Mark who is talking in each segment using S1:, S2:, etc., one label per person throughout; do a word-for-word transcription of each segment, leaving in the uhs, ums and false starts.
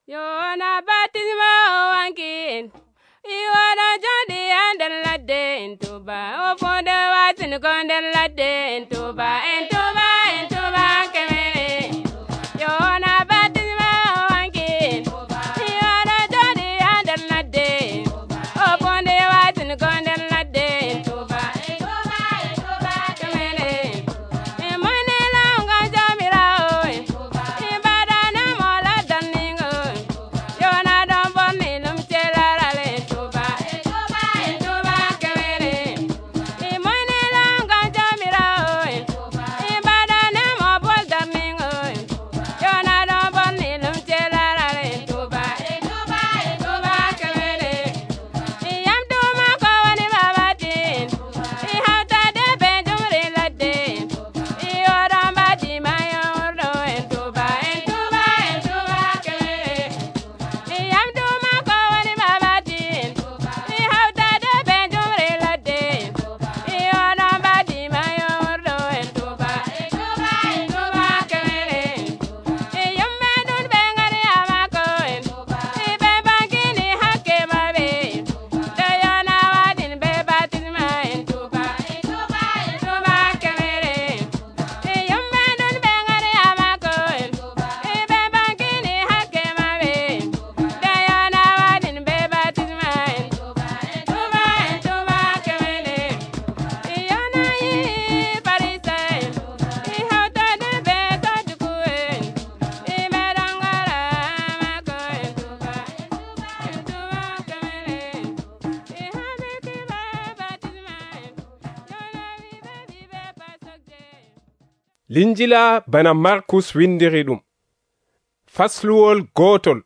S1: Yona baptisma wankin. Iwana jodi andel laden tuba. Ofonde watin kondel laden tuba. Entuba entuba kemere. Yona baptisma wankin. Iwana jodi andel laden. Ofonde watin kondel laden tuba. Entuba entuba kemere. Emone longa jamira oe. Ibadana mola daningo. Yona don bonni lum chelarale tuba. Entuba entuba kemere. Emone longa jamira oe. Ibadana mo bol daningo. Yona don bonni lum chelarale tuba. Entuba entuba kemere. Yam tuma ko wani babatin. I hata de benjumri ladin. I oran badi mayo urdo entuba entuba entuba kemere. Yam tuma ko wani babatin. I hata de benjumri ladin. I oran badi mayo urdo entuba entuba entuba kemere. Yam medun bengari amakoin. I be bangini hake mabe. Dayana wadin be batisma entuba entuba entuba kemere. Yam medun bengari amakoin. I be bangini hake mabe. Dayana wadin be batisma entuba entuba entuba kemere. Yana yi parise. I hauta de be tajukuen. I be dangara amakoin tuba entuba entuba kemere. I habiti be batisma. Yana vive vive pasokje.
S2: Linjila bana Markus windiri ɗum. Fasluwol gotol.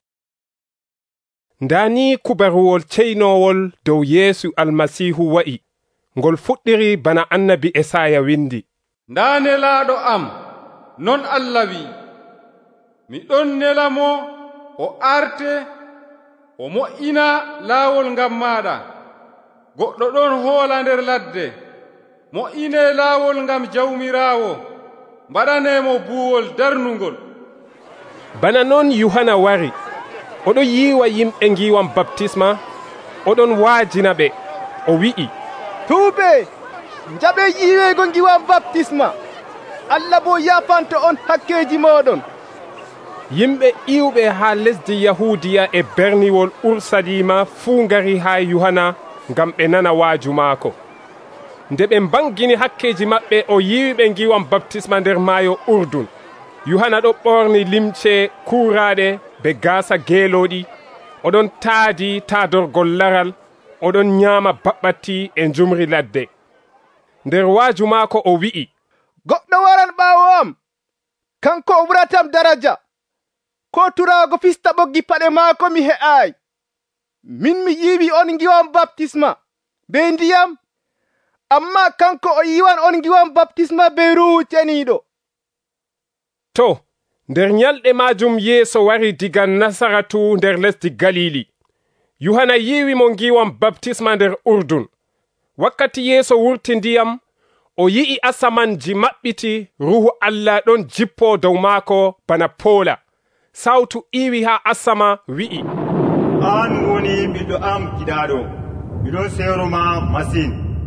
S2: Ndani kubaruwol ceynowol dow Yesu almasihu wa'i, ngol fuɗɗiri bana annabi Esaya windi.
S3: Nda nelaɗo am, non Allah wi, mi ɗon nela mo o arte o mo'ina laawol ngam maɗa. Goɗɗo ɗon hoola nder ladde, mo'ine laawol ngam jawmirawo, mbaɗanemo buwol darnugol.
S2: Bana non Yuhana wari, oɗo yiwa yimɓe ngiwam baptisma, oɗon waajina ɓe, o wi'i,
S4: Tuube, njaɓe yiwego ngiwam baptisma. Allah bo yafanta on hakkeji moɗon.
S2: yimɓe iwɓe ha lesdi Yahudiya e berniwol Ursalima fuu ngari ha Yuhana ngam ɓe nana waaju maako. Nde ɓe mbangini hakkeji maɓɓe o yiwi ɓe ngiwam baptisma nder maayo Urdun. Yuhana ɗo ɓorni limce kuuraɗe be gaasa geeloɗi, oɗon taadi taadorgol laral, oɗon nyaama baɓɓatti e njumri ladde. Nder waaju maako o wi'i,
S4: Goɗɗo waran ɓaawo am, kanko o ɓuratam daraja. Ko turago fista ɓoggi paɗe maako mi he'ay. Min mi yiwi on ngiwam baptisma be ndiyam, amma kanko o yiwan on ngiwam baptisma be Ruhu Ceniiɗo.
S2: To, nder nyalɗe majum Yeeso wari diga Nasaratu nder lesdi Galili. Yuhana yiwi mo ngiwam baptisma nder Urdun. Wakkati Yeeso wurti ndiyam, o yi'i asamanji maɓɓiti, Ruhu Allah ɗon jippo dow maako bana poola. Sawtu iwi ha asama wi'i,
S5: An woni ɓiɗɗo am giɗaɗo, miɗon seeroma masin.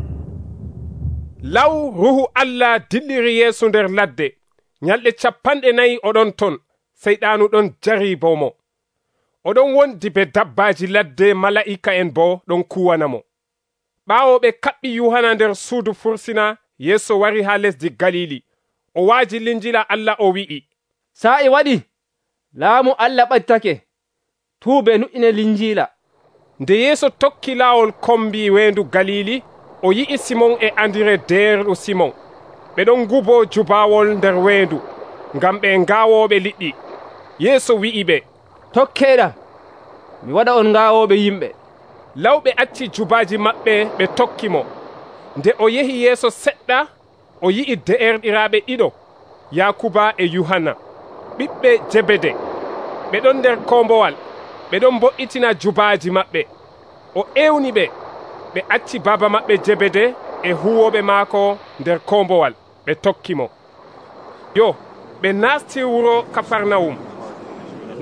S2: Law Ruhu Allah dilliri Yeesu nder ladde. Nyalɗe capanɗe nayi oɗon ton, seyɗanu ɗon jaribo mo. Oɗon wondi be dabbaji ladde, mala'ika en bo ɗon kuwanamo. Ɓaawo ɓe kaɓɓi Yuhana nder suudu fursina, Yeeso wari ha lesdi Galili. O waaji linjila Allah o wi'i,
S6: Sa'i waɗi, laamu Allah ɓattake, tuube nu'ine linjila.
S2: Nde Yeeso tokki laawol kombi weendu Galili, o yi'i Simon e Andire deerɗo Simon. Ɓe ɗon gubo jubawol nder weendu, ngam ɓe ngaawoɓe liɗɗi. Yeeso wi'i ɓe,
S6: Tokkeɗa, mi waɗa on ngaawoɓe yimɓe.
S2: Lawɓe acci jubaji maɓɓe ɓe tokki mo. Nde o yehi yeeso seɗɗa, o yi'i de'erɗiraaɓe ɗiɗo, Yakuba e Yuhanna, ɓiɓɓe Jebede. Ɓe ɗon nder kombowal, ɓe ɗon mbo'itina jubaji maɓɓe. O ewni ɓe, ɓe acci baba maɓɓe Jebede e huwoɓe maako nder kombowal, ɓe tokki mo. Yo, ɓe nasti wuro Kafarnawum.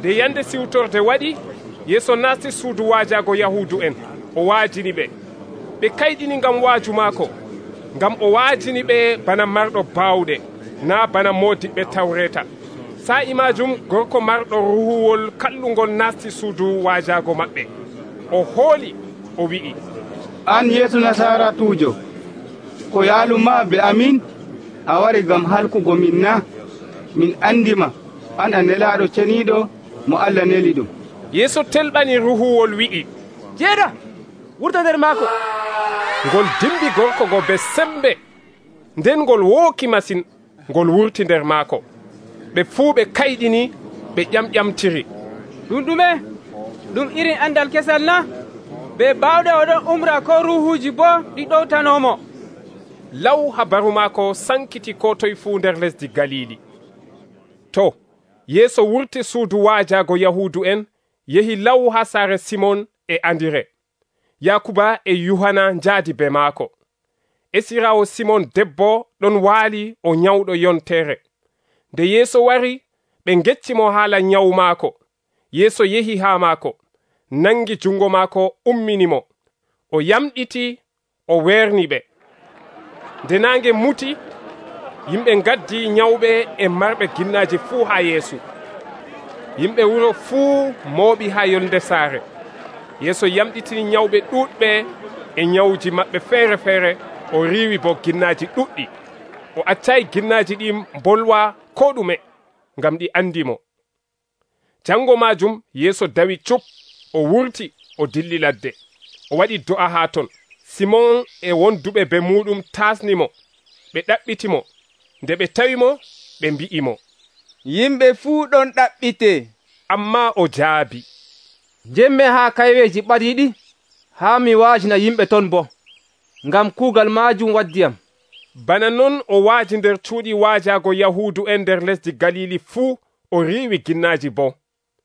S2: nde yande siwtorde waɗi, Yeeso nasti suudu waajago Yahudu en, o waajini ɓe. Ɓe kayɗini ngam waaju maako, ngam o waajini ɓe bana marɗo baawɗe, na bana modiɓɓe tawreta. Sa'i majum gorko marɗo ruhuwol kallungol nasti suudu waajago maɓɓe. O hooli, o wi'i,
S7: an Yeesu Nasaratujo, ko yaaluma be amin, a wari ngam halkugo min na? Min andima, an a nelaɗo ceniɗo mo Allah neli ɗum.
S2: Yeeso telɓani ruhuwol wi'i,
S6: jeeɗa wurta nder maako.
S2: Ngol dimbi gorko go be sembe, nden ngol wooki masin, ngol wurti nder maako. Ɓe fuu ɓe kayɗini, ɓe ƴamƴamtiri.
S6: Ɗum ɗume? Ɗum irin andal kesal na? Be baawɗe oɗon umra ko ruhuji bo ɗi ɗowtanomo.
S2: Law habaru maako sankiti ko toye fuu nder lesdi Galili. To, Yeeso wurti suudu waajago Yahudu en, yehi law ha saare Simon e Andire. Yakuba e Yuhana njaadi be maako. Esirawo Simon debbo ɗon waali o nyawɗo yontere. Nde Yeeso wari, ɓe ngeccimo haala nyawu maako. Yeeso yehi haa maako, nangi jungo maako umminimo. O yamɗiti, o weerni ɓe. Nde nange muti, yimɓe ngaddi nyawɓe e marɓe ginnaji fuu haa Yeesu. Yimɓe wuro fuu mooɓi haa yolnde saare. Yeeso yamɗitini nyawɓe ɗuuɗɓe e nyawuji maɓɓe feere feere, o riiwi bo ginnaji ɗuɗɗi. O accayi ginnaji ɗi mbolwa ko ɗume, ngam ɗi andimo. Jango majum Yeeso dawi cup, o wurti, o dilli ladde. O waɗi do'a haa ton. Simon e wonduɓe be muɗum tasnimo, ɓe ɗaɓɓitimo. Nde ɓe tawimo, ɓe mbi'imo,
S4: yimɓe fuu ɗon ɗaɓɓite.
S2: Amma o jaabi,
S6: jemme haa kayweji ɓadiɗi, haa mi waajina yimɓe ton bo, ngam kuugal majum waddiyam.
S2: Bana non o waaji nder cuuɗi waajago Yahudu en nder lesdi Galili fuu, o riiwi ginnaji bo.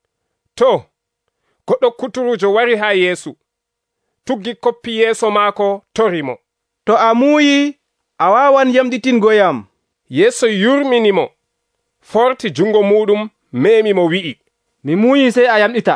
S2: To, goɗɗo kuturujo wari haa Yeesu, tuggi koppi yeeso maako, torimo.
S4: To a muuyi, a wawan yamɗitingoyam.
S2: Yeeso yurminimo, forti jungo muɗum, memimo wi'i,
S6: mi muuyi sey a yamɗita.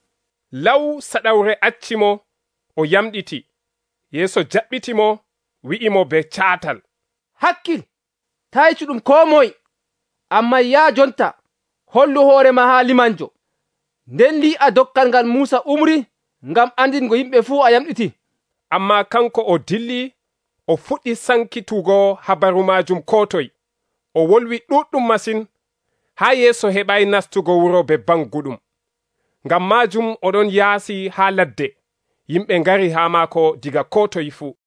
S2: Law saɗawre accimo, o yamɗiti. Yeeso jaɓɓitimo, wi'imo be caatal,
S6: hakkil, ta yeccu ɗum ko moy, amma ya jonta hollu hoorema haa limanjo. Nden li'a dokkal ngal Muusa umri ngam andingo yimɓe fuu a yamɗiti.
S2: Amma kanko o dilli, o fuɗɗi sankitugo habaru majum ko toye. O wolwi ɗuɗɗum masin, haa Yeeso heɓay nastugo wuro be banguɗum. Ngam majum oɗon yaasi haa ladde, yimɓe ngari haa maako diga ko toye fuu.